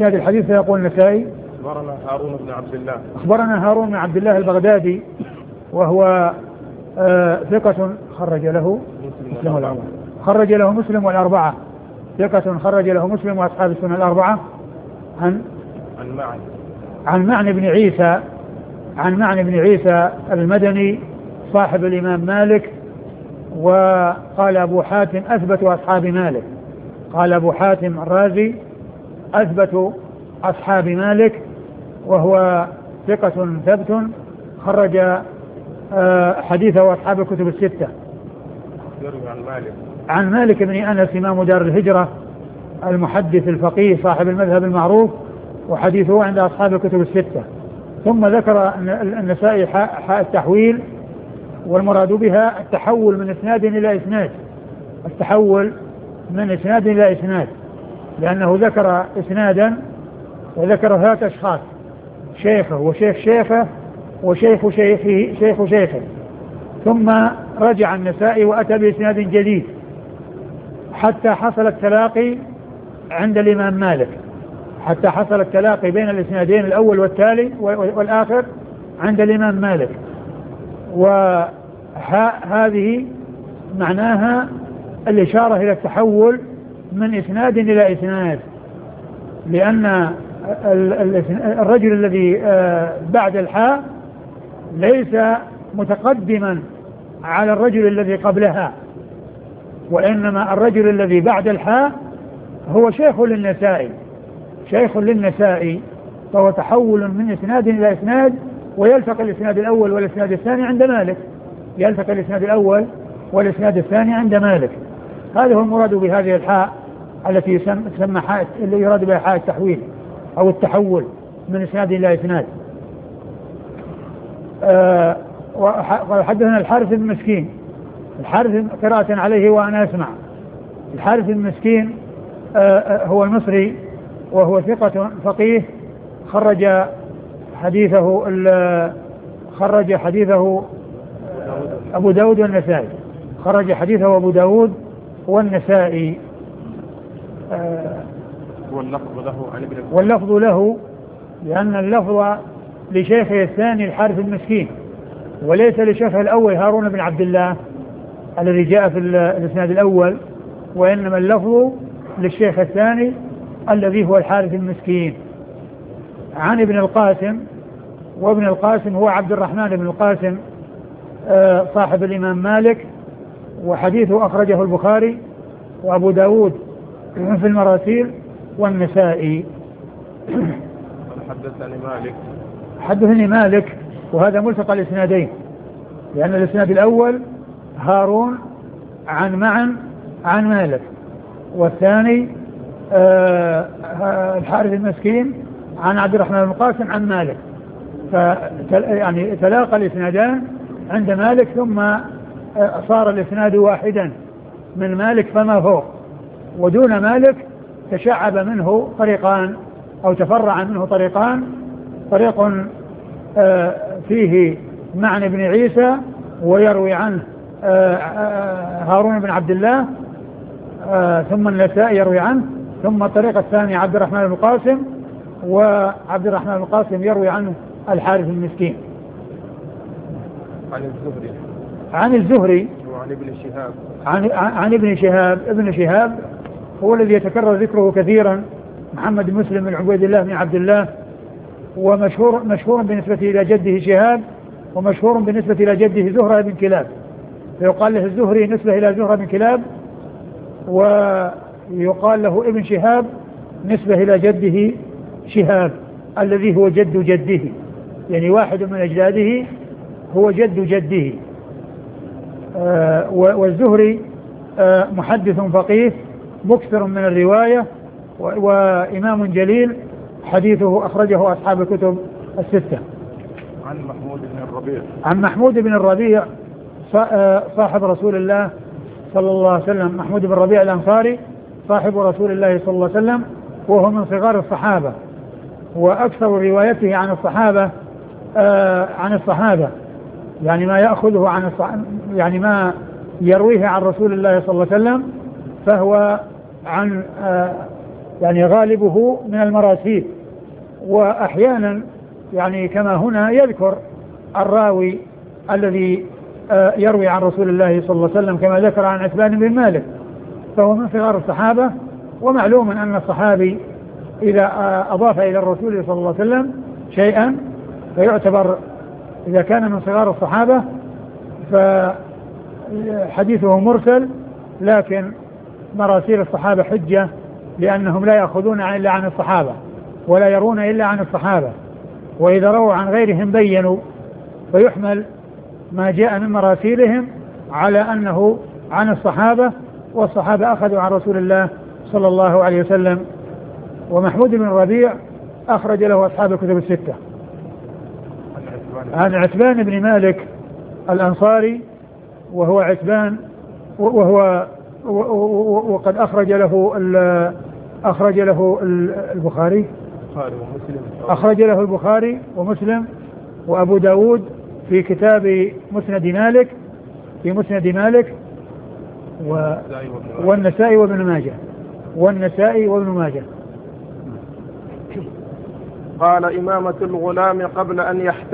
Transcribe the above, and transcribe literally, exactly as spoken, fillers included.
إسناد الحديث فيقول النسائي أخبرنا هارون بن عبد الله أخبرنا هارون بن عبد الله البغدادي وهو آه ثقة خرج له مسلم والأربعة خرج له مسلم والأربعة ثقة خرج له مسلم وأصحاب السنة الأربعة عن عن معن عن معن بن عيسى عن معن بن عيسى المدني صاحب الإمام مالك. وقال أبو حاتم أثبت أصحاب مالك قال أبو حاتم الرازي أثبت أصحاب مالك وهو ثقة ثبت خرج حديثه وأصحاب الكتب الستة. عن مالك عن مالك بن أنس إمام دار الهجرة المحدث الفقيه صاحب المذهب المعروف وحديثه عند أصحاب الكتب الستة. ثم ذكر النسائي حاء التحويل والمراد بها التحول من إسناد إلى إسناد التحول من إسناد إلى إسناد لأنه ذكر إسنادا وذكر ثلاثة أشخاص شيخه وشيخ شيخه وشيخ شيخه شيخ شيخه ثم رجع النسائي وأتى بإسناد جديد حتى حصل التلاقي عند الإمام مالك حتى حصل التلاقي بين الإسنادين الأول والتالي والآخر عند الإمام مالك. وهذه معناها الإشارة إلى التحول من إسناد إلى إسناد لأن الرجل الذي بعد الحاء ليس متقدما على الرجل الذي قبلها وإنما الرجل الذي بعد الحاء هو شيخ للنسائي شيخ للنسائي فهو تحول من إسناد إلى إسناد ويلتقي الإسناد الأول والإسناد الثاني عند مالك يلتقي الإسناد الأول والإسناد الثاني عند مالك. هذا هو المراد بهذه الحاء التي تسمى حاء اللي يراد بها حاء التحويل أو التحول من إسناد إلى إسناد. أه وحدثنا الحارث بن مسكين الحارث قراءة عليه وأنا أسمع الحارث بن مسكين أه هو المصري وهو ثقة فقيه خرج حديثه خرج حديثه أبو داود والنسائي خرج حديثه أبو داود والنسائي. أه واللفظ له عن ابن واللفظ له لأن اللفظ لشيخه الثاني الحارث المسكين وليس لشيخه الأول هارون بن عبد الله الذي جاء في الإسناد الأول وإنما اللفظ للشيخ الثاني الذي هو الحارث المسكين. عن ابن القاسم وابن القاسم هو عبد الرحمن بن القاسم صاحب الإمام مالك وحديثه أخرجه البخاري وأبو داود في المراسيل والنسائي. حدثني مالك حدثني مالك وهذا ملتقى الإسنادين لأن الإسناد الأول هارون عن معن عن مالك والثاني آه الحارث المسكين عن عبد الرحمن بن القاسم عن مالك يعني تلاقى الإسنادان عند مالك ثم آه صار الإسناد واحدا من مالك فما فوق ودون مالك تشعب منه طريقان أو تفرع منه طريقان طريق آه فيه معن بن عيسى ويروي عنه آه آه هارون بن عبد الله آه ثم النسائي يروي عنه ثم الطريقة الثانية عبد الرحمن بن القاسم وعبد الرحمن بن القاسم يروي عنه الحارث المسكين. عن الزهري عن الزهري وعن ابن شهاب عن, عن ابن شهاب ابن شهاب هو الذي يتكرر ذكره كثيرا محمد بن مسلم بن عبيد الله بن عبد الله ومشهور مشهور بالنسبة إلى جده شهاب ومشهور بالنسبة إلى جده زهرة بن كلاب فيقال له الزهري نسبة إلى زهرة بن كلاب ويقال له ابن شهاب نسبة إلى جده شهاب الذي هو جد جده يعني واحد من أجداده هو جد جده. آه والزهري آه محدث فقيه مكثر من الرواية وإمام جليل حديثه أخرجه أصحاب الكتب الستة. عن محمود بن الربيع عن محمود بن الربيع صاحب رسول الله صلى الله عليه وسلم محمود بن الربيع الأنصاري صاحب رسول الله صلى الله عليه وسلم وهو من صغار الصحابة وأكثر روايته عن الصحابة آه عن الصحابة يعني ما يأخذه عن الصحابة يعني ما يرويه عن رسول الله صلى الله عليه وسلم فهو عن آه يعني غالبه من المراسيل. وأحيانا يعني كما هنا يذكر الراوي الذي يروي عن رسول الله صلى الله عليه وسلم كما ذكر عن عتبان بن مالك، فهو من صغار الصحابة. ومعلوم أن الصحابي إذا أضاف إلى الرسول صلى الله عليه وسلم شيئا فيعتبر إذا كان من صغار الصحابة فحديثه مرسل، لكن مراسيل الصحابة حجة لأنهم لا يأخذون إلا عن الصحابة ولا يرون إلا عن الصحابة، وإذا رووا عن غيرهم بينوا، فيحمل ما جاء من مراسيلهم على أنه عن الصحابة، والصحابة أخذوا عن رسول الله صلى الله عليه وسلم. ومحمود بن الربيع أخرج له أصحاب الكتب الستة عن عتبان بن مالك الأنصاري، وهو عتبان وهو وقد أخرج له أخرج له البخاري أخرج له البخاري ومسلم وأبو داود في كتاب مسند مالك في مسند مالك و والنسائي وابن ماجه والنسائي وابن ماجه. قال إمامة الغلام قبل أن يحتاج